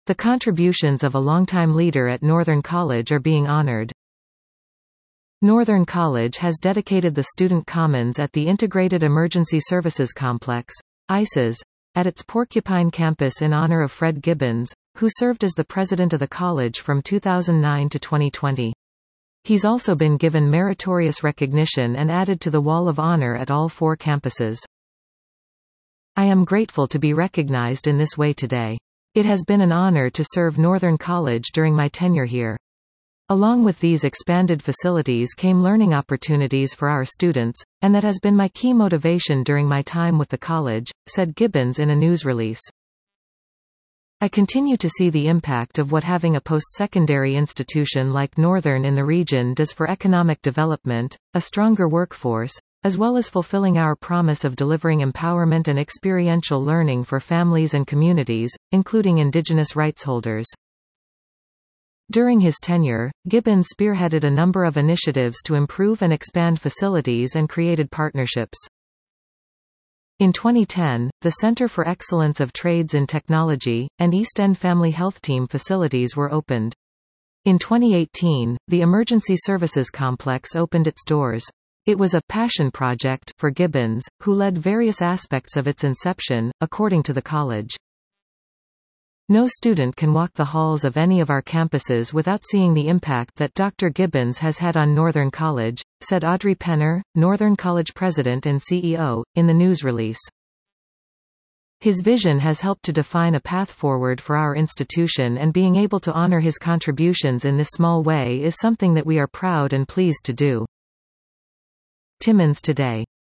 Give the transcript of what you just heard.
The contributions of a longtime leader at Northern College are being honored. Northern College has dedicated the Student Commons at the Integrated Emergency Services Complex, ICES, at its Porcupine campus in honor of Fred Gibbons, who served as the president of the college from 2009 to 2020. He's also been given meritorious recognition and added to the Wall of Honor at all 4 campuses. I am grateful to be recognized in this way today. It has been an honor to serve Northern College during my tenure here. Along with these expanded facilities came learning opportunities for our students, and that has been my key motivation during my time with the college, said Gibbons in a news release. I continue to see the impact of what having a post-secondary institution like Northern in the region does for economic development, a stronger workforce, as well as fulfilling our promise of delivering empowerment and experiential learning for families and communities, including Indigenous rights holders. During his tenure, Gibbons spearheaded a number of initiatives to improve and expand facilities and created partnerships. In 2010, the Center for Excellence of Trades in Technology, and East End Family Health Team facilities were opened. In 2018, the Emergency Services Complex opened its doors. It was a passion project for Gibbons, who led various aspects of its inception, according to the college. No student can walk the halls of any of our campuses without seeing the impact that Dr. Gibbons has had on Northern College, said Audrey Penner, Northern College President and CEO, in the news release. His vision has helped to define a path forward for our institution, and being able to honor his contributions in this small way is something that we are proud and pleased to do. Timmins Today.